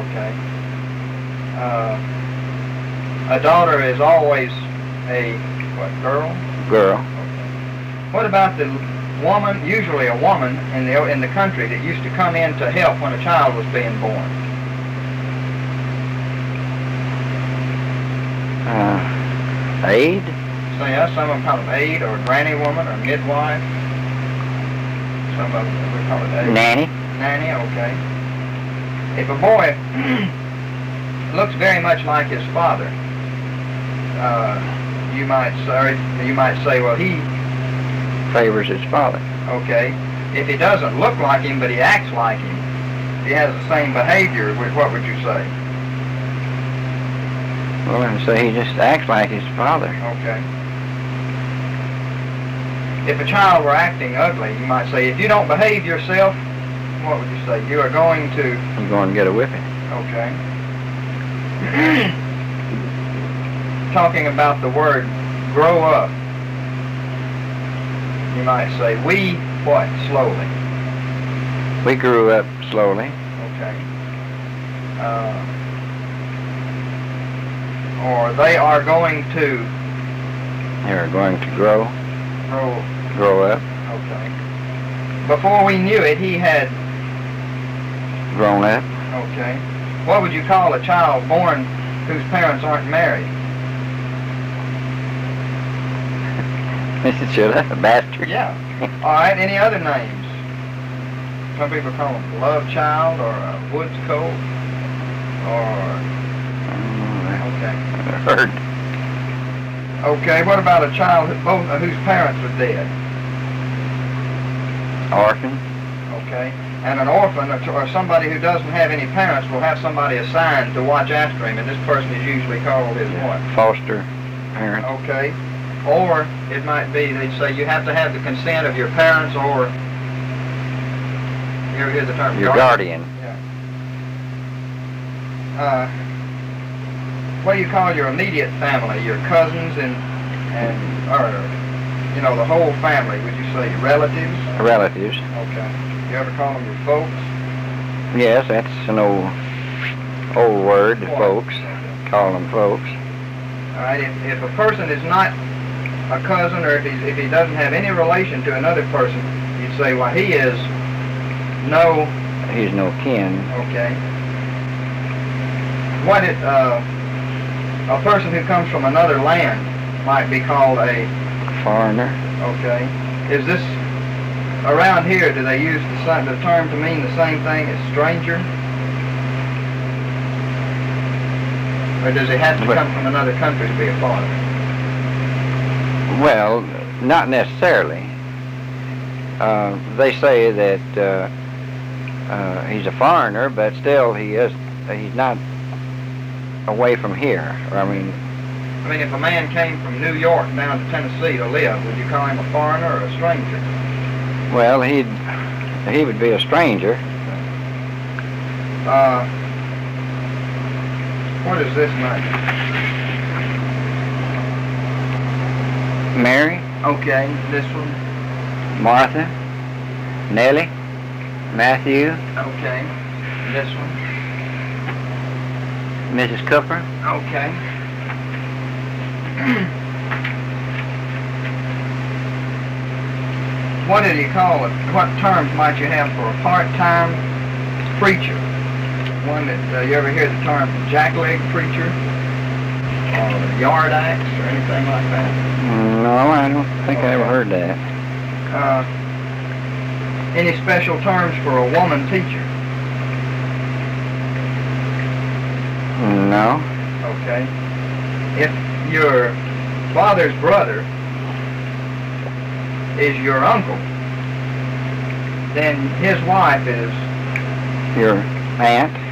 Okay. A daughter is always a, what, girl? Girl. Okay. What about the woman, usually a woman in the country that used to come in to help when a child was being born? Aid? So yeah, some of them call it aid or granny woman or midwife. Some of them we call it aid. Nanny. Nanny, okay. If a boy looks very much like his father, you might say, well, he Favors his father. okay. If he doesn't look like him, but he acts like him, he has the same behavior, what would you say? Well, I'd say he just acts like his father. Okay. If a child were acting ugly, you might say, if you don't behave yourself, what would you say? You are going to... You're going to get a whipping. Okay. Talking about the word grow up, you might say, we what? Slowly. We grew up slowly. Okay. Or they are going to... They're going to grow up. Okay. Before we knew it, he had... Grown up. Okay. What would you call a child born whose parents aren't married? Shut up, bastard. Yeah. All right, any other names? Some people call them love child or woods colt or... Okay. I heard. Okay, what about a child whose parents are dead? Orphan. Okay. And an orphan or somebody who doesn't have any parents will have somebody assigned to watch after him, and this person is usually called his what? Foster parent. Okay. Or it might be, they'd say you have to have the consent of your parents or, you ever hear the term? Your guardian. Yeah. What do you call your immediate family? Your cousins or, you know, the whole family? Would you say relatives? Relatives. Okay. You ever call them your folks? Yes, that's an old word, folks. Call them folks. All right. If a person is not a cousin, or if he doesn't have any relation to another person, you'd say, well, he is no... He's no kin. Okay. A person who comes from another land might be called a... Foreigner. Okay. Is this... Around here, do they use the term to mean the same thing as stranger? Or does he have to come from another country to be a foreigner? Well, not necessarily. They say that he's a foreigner, but still he's not away from here. I mean, if a man came from New York down to Tennessee to live, would you call him a foreigner or a stranger? Well, he would be a stranger. What is this name? Mary. Okay, this one. Martha. Nellie. Matthew. Okay, this one. Mrs. Cooper. Okay. What did he call it? What terms might you have for a part-time preacher? One that, you ever hear the term jackleg preacher? Or yard axe or anything like that? No, I don't think I ever heard that. Any special terms for a woman teacher? No. Okay. If your father's brother is your uncle, then his wife is Your aunt.